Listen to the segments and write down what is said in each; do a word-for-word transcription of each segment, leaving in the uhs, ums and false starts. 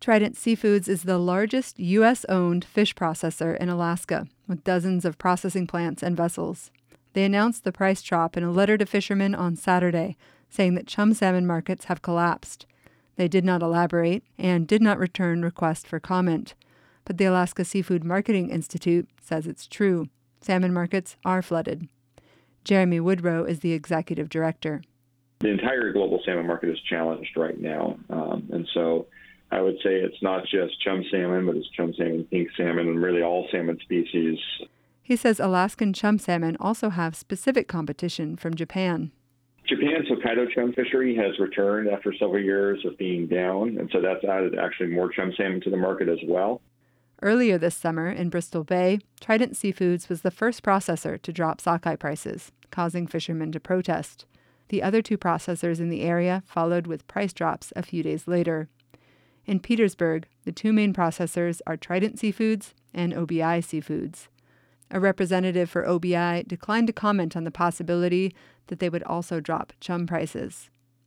Trident Seafoods is the largest U S-owned fish processor in Alaska, with dozens of processing plants and vessels. They announced the price drop in a letter to fishermen on Saturday, saying that chum salmon markets have collapsed. They did not elaborate and did not return requests for comment. But the Alaska Seafood Marketing Institute says it's true. Salmon markets are flooded. Jeremy Woodrow is the executive director. The entire global salmon market is challenged right now. Um, and so I would say it's not just chum salmon, but it's chum salmon, pink salmon, and really all salmon species. He says Alaskan chum salmon also have specific competition from Japan. Japan's Hokkaido chum fishery has returned after several years of being down, and so that's added actually more chum salmon to the market as well. Earlier this summer in Bristol Bay, Trident Seafoods was the first processor to drop sockeye prices, causing fishermen to protest. The other two processors in the area followed with price drops a few days later. In Petersburg, the two main processors are Trident Seafoods and O B I Seafoods. A representative for O B I declined to comment on the possibility that they would also drop chum prices.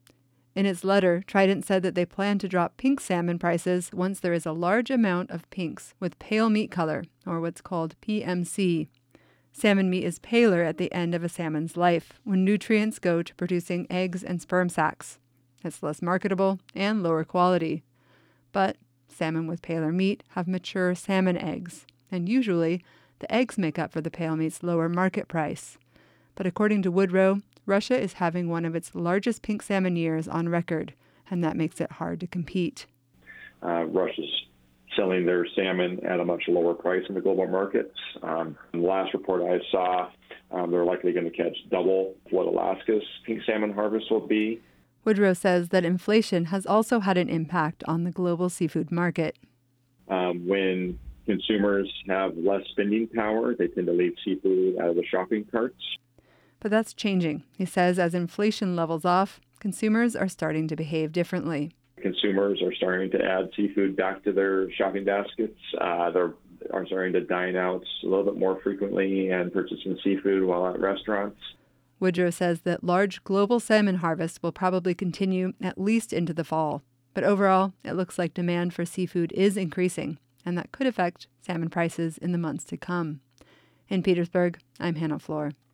In its letter, Trident said that they plan to drop pink salmon prices once there is a large amount of pinks with pale meat color, or what's called P M C. Salmon meat is paler at the end of a salmon's life, when nutrients go to producing eggs and sperm sacs. It's less marketable and lower quality. But salmon with paler meat have mature salmon eggs, and usually the eggs make up for the pale meat's lower market price. But according to Woodrow, Russia is having one of its largest pink salmon years on record, and that makes it hard to compete. Uh, Russia's selling their salmon at a much lower price in the global markets. Um, in the last report I saw, um, they're likely going to catch double what Alaska's pink salmon harvest will be. Woodrow says that inflation has also had an impact on the global seafood market. Um, when consumers have less spending power, they tend to leave seafood out of the shopping carts. But that's changing. He says as inflation levels off, consumers are starting to behave differently. Consumers are starting to add seafood back to their shopping baskets. Uh, they're are starting to dine out a little bit more frequently and purchasing seafood while at restaurants. Woodrow says that large global salmon harvests will probably continue at least into the fall. But overall, it looks like demand for seafood is increasing, and that could affect salmon prices in the months to come. In Petersburg, I'm Hannah Floor.